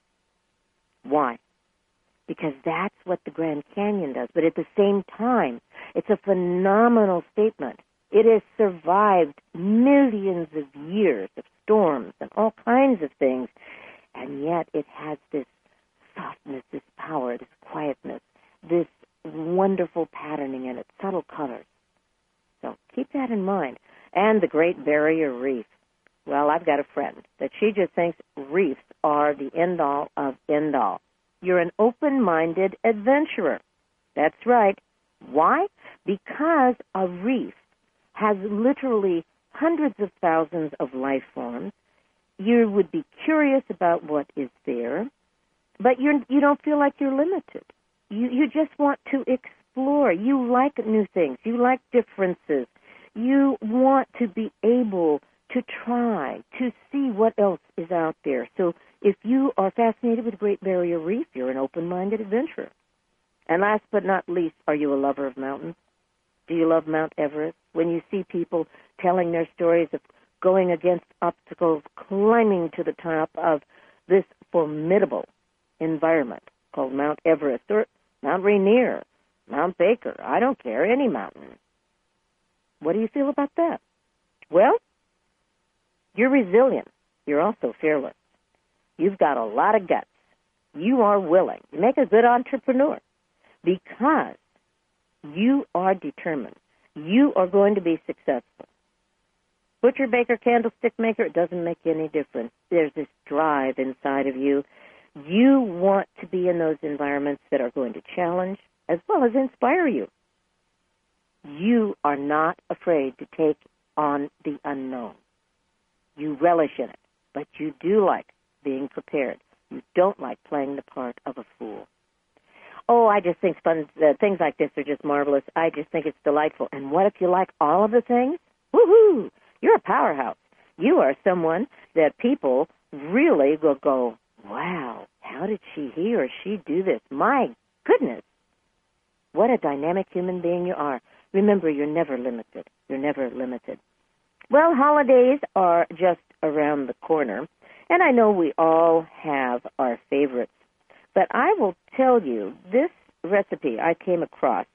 Why? Because that's what the Grand Canyon does. But at the same time, it's a phenomenal statement. It has survived millions of years of storms and all kinds of things, and yet it has this softness, this power, this quietness, this wonderful patterning in it, subtle colors. So keep that in mind. And the Great Barrier Reef. Well, I've got a friend that she just thinks reefs are the end-all of end-all. You're an open-minded adventurer. That's right. Why? Because a reef has literally hundreds of thousands of life forms. You would be curious about what is there, but you're, you don't feel like you're limited. You, you just want to explore. You like new things. You like differences. You want to be able to try, to see what else is out there. So if you are fascinated with the Great Barrier Reef, you're an open-minded adventurer. And last but not least, are you a lover of mountains? Do you love Mount Everest? When you see people telling their stories of going against obstacles, climbing to the top of this formidable environment called Mount Everest or Mount Rainier, Mount Baker, I don't care, any mountain. What do you feel about that? Well, you're resilient. You're also fearless. You've got a lot of guts. You are willing. You make a good entrepreneur because you are determined. You are going to be successful. Butcher, baker, candlestick maker, it doesn't make any difference. There's this drive inside of you. You want to be in those environments that are going to challenge as well as inspire you. You are not afraid to take on the unknown. You relish in it, but you do like being prepared. You don't like playing the part of a fool. Oh, I just think fun, uh, things like this are just marvelous. I just think it's delightful. And what if you like all of the things? Woohoo! You're a powerhouse. You are someone that people really will go, wow, how did she, he or she do this? My goodness. What a dynamic human being you are. Remember, you're never limited. You're never limited. Well, holidays are just around the corner, and I know we all have our favorites. But I will tell you, this recipe I came across,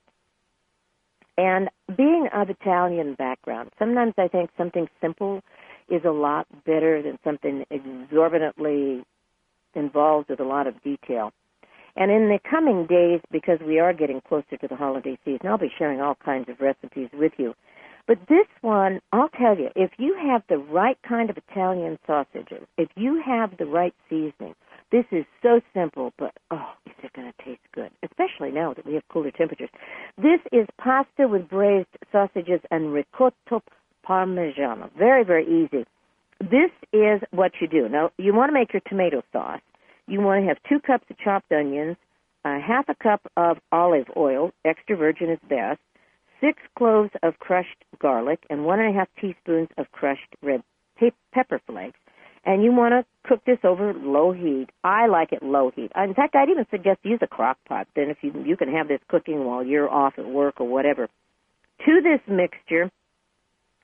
and being of Italian background, sometimes I think something simple is a lot better than something exorbitantly involved with a lot of detail. And in the coming days, because we are getting closer to the holiday season, I'll be sharing all kinds of recipes with you. But this one, I'll tell you, if you have the right kind of Italian sausages, if you have the right seasoning, this is so simple, but, oh, is it going to taste good, especially now that we have cooler temperatures. This is pasta with braised sausages and ricotta parmigiano. Very, very easy. This is what you do. Now, you want to make your tomato sauce. You want to have two cups of chopped onions, uh, half a cup of olive oil, extra virgin is best, six cloves of crushed garlic, and one and a half teaspoons of crushed red pe- pepper flakes. And you want to cook this over low heat. I like it low heat. In fact, I'd even suggest use a crock pot. Then if you you can have this cooking while you're off at work or whatever. To this mixture,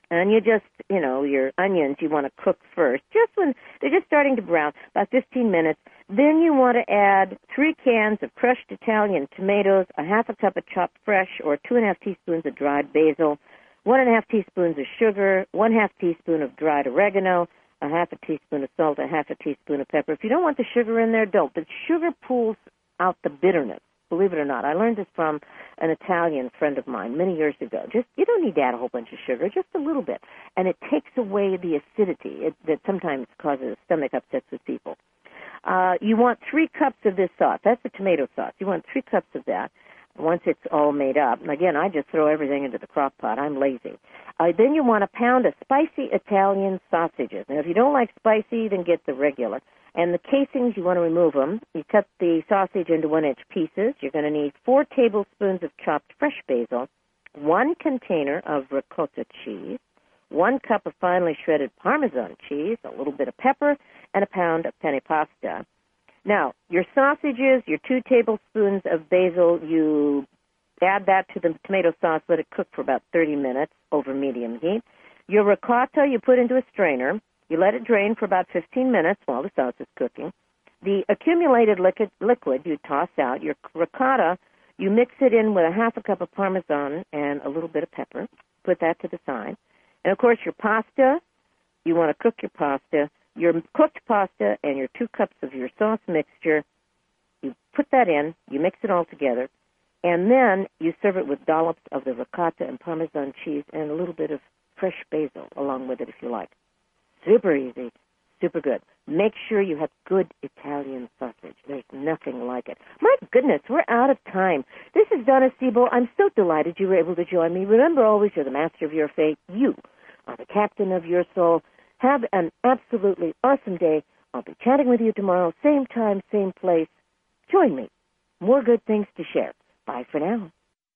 And you just, you know, your onions you want to cook first, just when they're just starting to brown, about fifteen minutes. Then you want to add three cans of crushed Italian tomatoes, a half a cup of chopped fresh, or two and a half teaspoons of dried basil, one and a half teaspoons of sugar, one half teaspoon of dried oregano, a half a teaspoon of salt, a half a teaspoon of pepper. If you don't want the sugar in there, don't. But sugar pulls out the bitterness. Believe it or not, I learned this from an Italian friend of mine many years ago. Just you don't need to add a whole bunch of sugar, just a little bit, and it takes away the acidity it, that sometimes causes stomach upsets with people. Uh, you want three cups of this sauce. That's the tomato sauce. You want three cups of that. Once it's all made up, and again, I just throw everything into the crock pot. I'm lazy. Uh, then you want a pound of spicy Italian sausages. Now, if you don't like spicy, then get the regular. And the casings, you want to remove them. You cut the sausage into one-inch pieces. You're going to need four tablespoons of chopped fresh basil, one container of ricotta cheese, one cup of finely shredded Parmesan cheese, a little bit of pepper, and a pound of penne pasta. Now, your sausages, your two tablespoons of basil, you add that to the tomato sauce, let it cook for about thirty minutes over medium heat. Your ricotta, you put into a strainer. You let it drain for about fifteen minutes while the sauce is cooking. The accumulated liquid, liquid you toss out. Your ricotta, you mix it in with a half a cup of Parmesan and a little bit of pepper. Put that to the side. And, of course, your pasta, you want to cook your pasta. Your cooked pasta and your two cups of your sauce mixture, you put that in, you mix it all together, and then you serve it with dollops of the ricotta and Parmesan cheese and a little bit of fresh basil along with it if you like. Super easy, super good. Make sure you have good Italian sausage. There's nothing like it. My goodness, we're out of time. This is Donna Siebel. I'm so delighted you were able to join me. Remember always, you're the master of your fate. You are the captain of your soul. Have an absolutely awesome day. I'll be chatting with you tomorrow, same time, same place. Join me. More good things to share. Bye for now.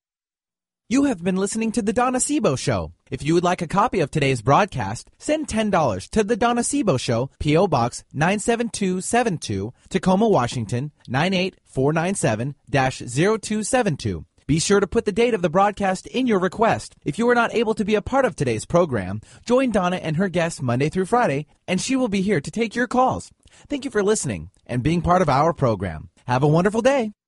You have been listening to The Donna Siebel Show. If you would like a copy of today's broadcast, send ten dollars to The Donna Siebel Show, P O. Box nine seven two seven two, Tacoma, Washington, nine eight four nine seven dash zero two seven two. Be sure to put the date of the broadcast in your request. If you are not able to be a part of today's program, join Donna and her guests Monday through Friday, and she will be here to take your calls. Thank you for listening and being part of our program. Have a wonderful day.